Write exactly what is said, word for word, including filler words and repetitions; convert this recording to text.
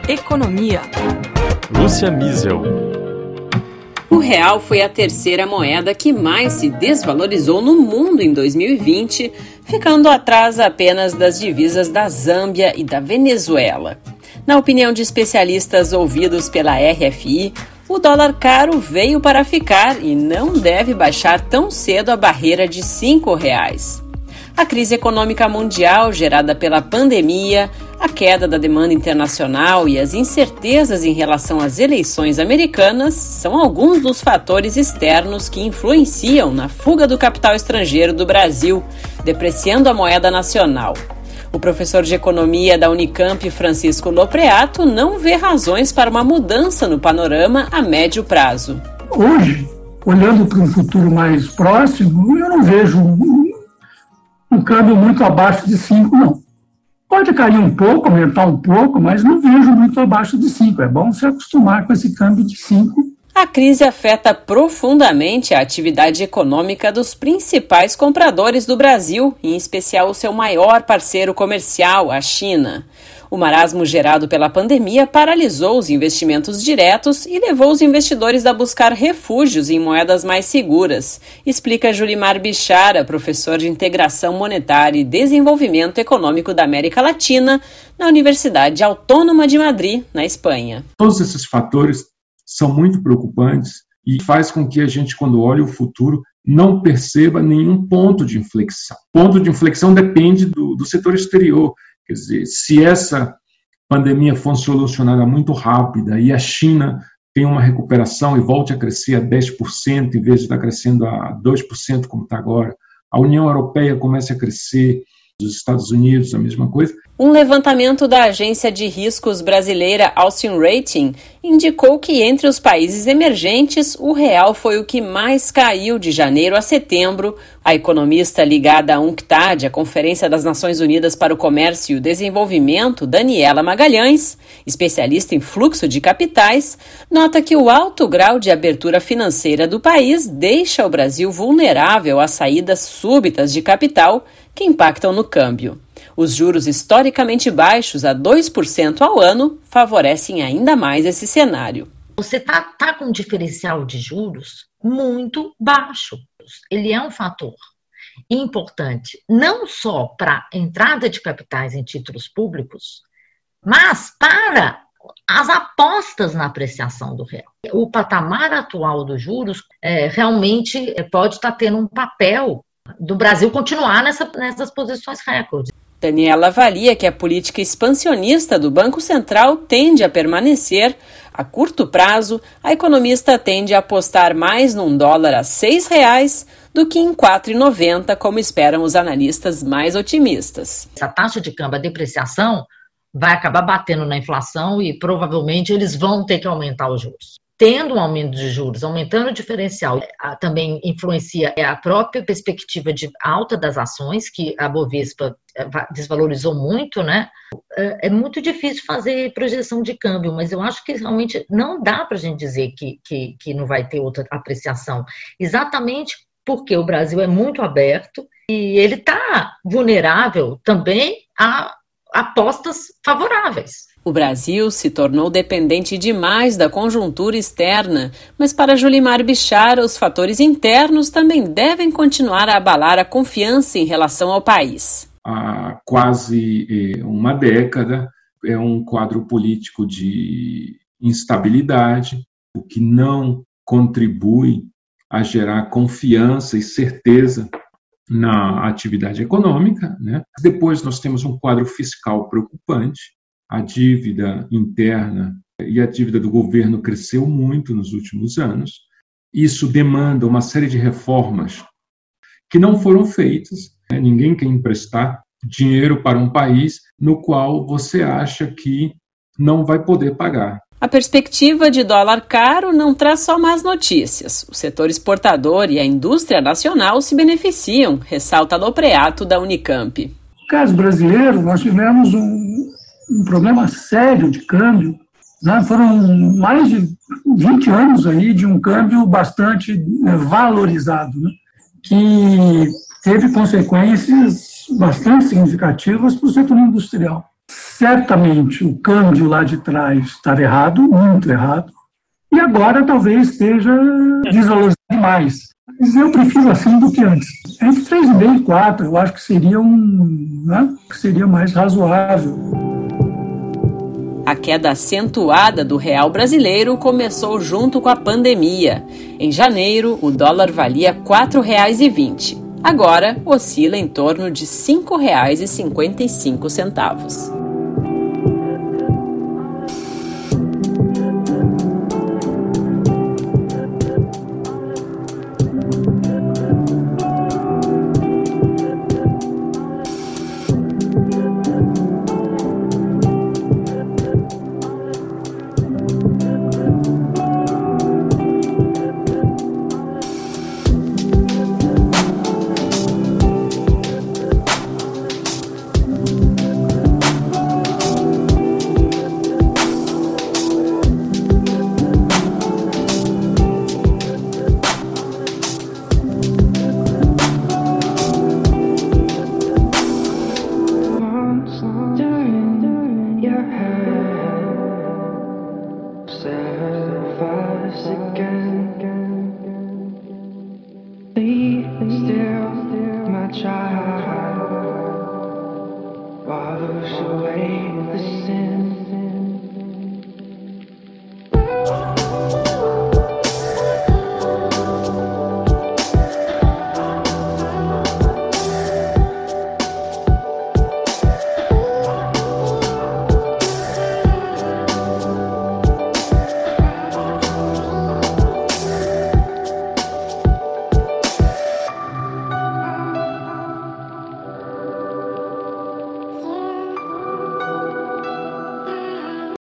Economia. Lúcia Miesel. O real foi a terceira moeda que mais se desvalorizou no mundo em dois mil e vinte, ficando atrás apenas das divisas da Zâmbia e da Venezuela. Na opinião de especialistas ouvidos pela R F I, o dólar caro veio para ficar e não deve baixar tão cedo a barreira de cinco reais. A crise econômica mundial gerada pela pandemia, a queda da demanda internacional e as incertezas em relação às eleições americanas são alguns dos fatores externos que influenciam na fuga do capital estrangeiro do Brasil, depreciando a moeda nacional. O professor de economia da Unicamp, Francisco Lopreato, não vê razões para uma mudança no panorama a médio prazo. Hoje, olhando para um futuro mais próximo, eu não vejo um, um câmbio muito abaixo de cinco, não. Pode cair um pouco, aumentar um pouco, mas não vejo muito abaixo de cinco. É bom se acostumar com esse câmbio de cinco. A crise afeta profundamente a atividade econômica dos principais compradores do Brasil, em especial o seu maior parceiro comercial, a China. O marasmo gerado pela pandemia paralisou os investimentos diretos e levou os investidores a buscar refúgios em moedas mais seguras, explica Julimar Bichara, professor de Integração Monetária e Desenvolvimento Econômico da América Latina, na Universidade Autônoma de Madrid, na Espanha. Todos esses fatores são muito preocupantes e faz com que a gente, quando olha o futuro, não perceba nenhum ponto de inflexão. Ponto de inflexão depende do, do setor exterior. Quer dizer, se essa pandemia for solucionada muito rápida e a China tem uma recuperação e volte a crescer a dez por cento em vez de estar crescendo a dois por cento como está agora, a União Europeia comece a crescer, os Estados Unidos, a mesma coisa. Um levantamento da agência de riscos brasileira Austin Rating indicou que entre os países emergentes, o real foi o que mais caiu de janeiro a setembro. A economista ligada à UNCTAD, a Conferência das Nações Unidas para o Comércio e o Desenvolvimento, Daniela Magalhães, especialista em fluxo de capitais, nota que o alto grau de abertura financeira do país deixa o Brasil vulnerável a saídas súbitas de capital que impactam no câmbio. Os juros historicamente baixos, a dois por cento ao ano, favorecem ainda mais esse cenário. Você está tá com um diferencial de juros muito baixo. Ele é um fator importante, não só para a entrada de capitais em títulos públicos, mas para as apostas na apreciação do real. O patamar atual dos juros é, realmente pode estar tendo um papel do Brasil continuar nessa, nessas posições recordes. Daniela avalia que a política expansionista do Banco Central tende a permanecer. A curto prazo, a economista tende a apostar mais num dólar a seis reais do que em quatro reais e noventa centavos, como esperam os analistas mais otimistas. Essa taxa de câmbio, a depreciação, vai acabar batendo na inflação e provavelmente eles vão ter que aumentar os juros. Tendo um aumento de juros, aumentando o diferencial, também influencia a própria perspectiva de alta das ações, que a Bovespa desvalorizou muito, né? É muito difícil fazer projeção de câmbio, mas eu acho que realmente não dá para a gente dizer que, que, que não vai ter outra apreciação, exatamente porque o Brasil é muito aberto e ele está vulnerável também a apostas favoráveis. O Brasil se tornou dependente demais da conjuntura externa, mas para Julimar Bichara, os fatores internos também devem continuar a abalar a confiança em relação ao país. Há quase uma década é um quadro político de instabilidade, o que não contribui a gerar confiança e certeza na atividade econômica, né? Depois nós temos um quadro fiscal preocupante. A dívida interna e a dívida do governo cresceu muito nos últimos anos. Isso demanda uma série de reformas que não foram feitas. Né? Ninguém quer emprestar dinheiro para um país no qual você acha que não vai poder pagar. A perspectiva de dólar caro não traz só más notícias. O setor exportador e a indústria nacional se beneficiam, ressalta Lopreato, da Unicamp. No caso brasileiro, nós tivemos um um problema sério de câmbio, né? Foram mais de vinte anos aí de um câmbio bastante né, valorizado, né? Que teve consequências bastante significativas para o setor industrial. certamente o câmbio lá de trás estava errado, muito errado, e agora talvez esteja desvalorizado demais. Mas eu prefiro assim do que antes. Entre três vírgula cinco e quatro, eu acho que seria, um, né, que seria mais razoável. A queda acentuada do real brasileiro começou junto com a pandemia. Em janeiro, o dólar valia quatro reais e vinte centavos. Agora, oscila em torno de cinco reais e cinquenta e cinco centavos. Wash away the sin.